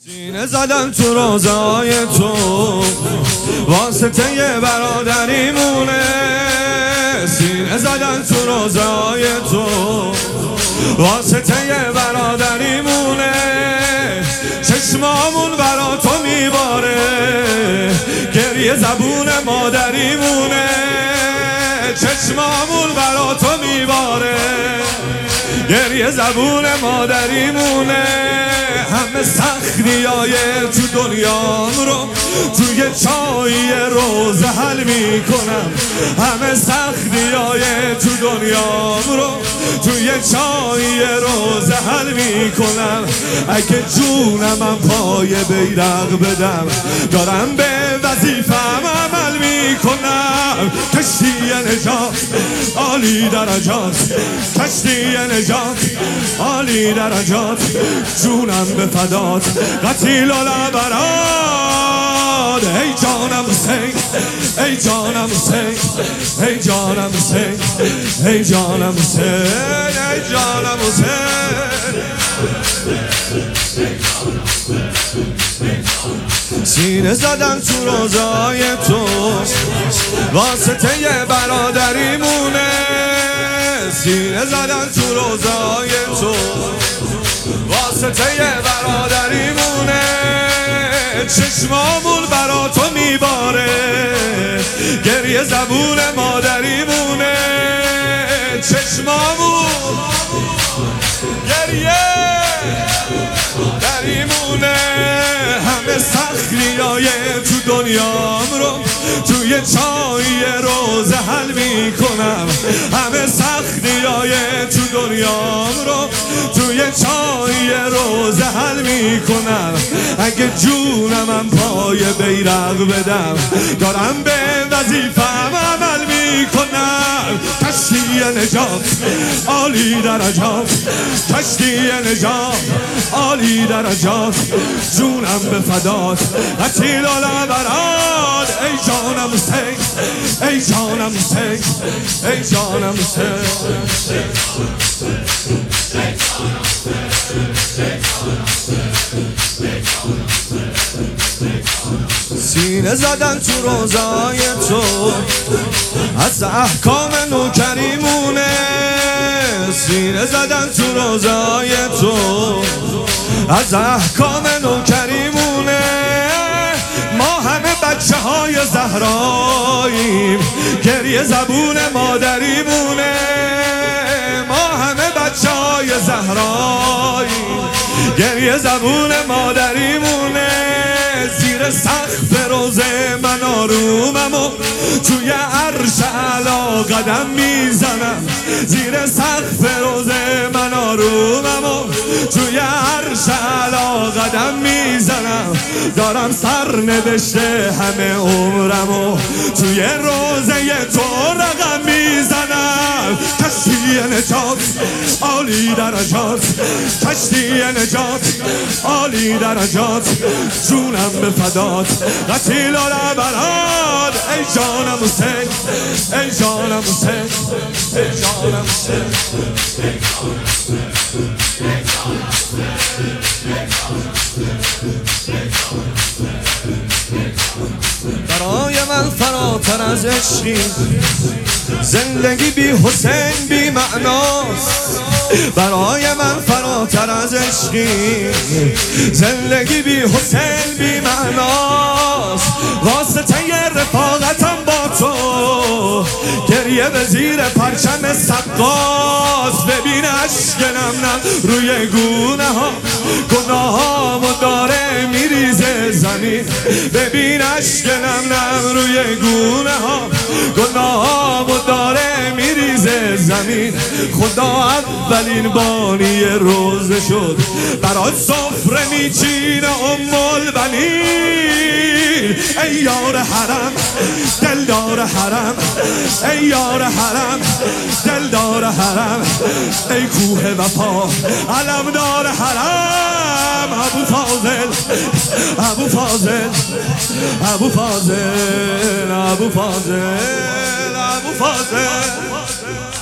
سینه زدن تو روزای تو واسطه برادریمونه. سینه زدن تو روزای تو واسطه برادریمونه. چشمامون برا تو میباره، گریه زبون مادریمونه. چشمامون برا تو میباره، گریه زبون مادریمونه. همه سختیای تو دنیام رو توی چای روزه حل میکنم. همه سختیای تو دنیام رو توی چای روزه حل میکنم. اگه جونم پای بیرق بدم، دارم به وظیفم عمل میکنم. کشتی نجات عالی درجات، کشتی نجات عالی درجات. جونم به فدات قتیل الابراد. ای جانم حسین، ای جانم حسین، ای جانم حسین، ای جانم حسین، ای جانم حسین. سینه زدن تو روزای تو واسطه برادریمونه. سینه زدن تو روزای تو واسطه برادریمونه. چشمامون برا تو میباره، گریه زبون مادریمونه. چشمامون گریه دریمونه. همه سختیای تو دنیام رو توی چای روزه حل میکنم. همه سختیای تو دنیام رو توی چای روزه حل میکنم. اگه جونم پای بیرق بدم، دارم به وظیفم عمل میکنم. کشتی نجات عالی درجات، کشتی نجات عالی درجات. جونم به فدات قتیل الابراد. ای جانم حسین، ای جانم حسین، ای جانم حسین. سینه زدن تو روزای تو از احکام نوکریمونه. سینه زدن تو روزای تو از احکام نوکریمونه. ما همه بچه های زهراییم، گریه زبون مادریمونه. ما همه بچه های زهراییم، گریه زبون مادریمونه. زیر سقف روزه من آرومم و توی عرش اعلی قدم میزنم. زیر سقف روزه من آرومم و توی عرش اعلی قدم میزنم. دارم سر نوشته همه عمرم و توی روزه تو رقم میزنم. کشتی نجات عالی درجات، کشتی نجات عالی درجات. جونم به فدات قتیل الابراد. ای جانم حسین، ای جانم حسین، ای جانم حسین. برای من فراتر از عشقی، زندگی بی حسین بی معناست. برای من فراتر از عشقی، زندگی بی حسین بی معناست. واسطه رفاقتم با تو، گریه به زیر پرچم سقاس. ببین اشک نم روی گونه ها، گناهامو داره میریزه زمین. ببین اشک نم روی گونه ها، گناهامو داره میریزه زمین. خدا اولین بانی روزه شد، برات سفره میچینه البنین. ای یار حرم دلدار حرم، ای یار حرم دلدار حرم. ای کوه وفا علمدار حرم. ابو فاضل، ابو فاضل، ابو فاضل، ابو فاضل، ابو فاضل.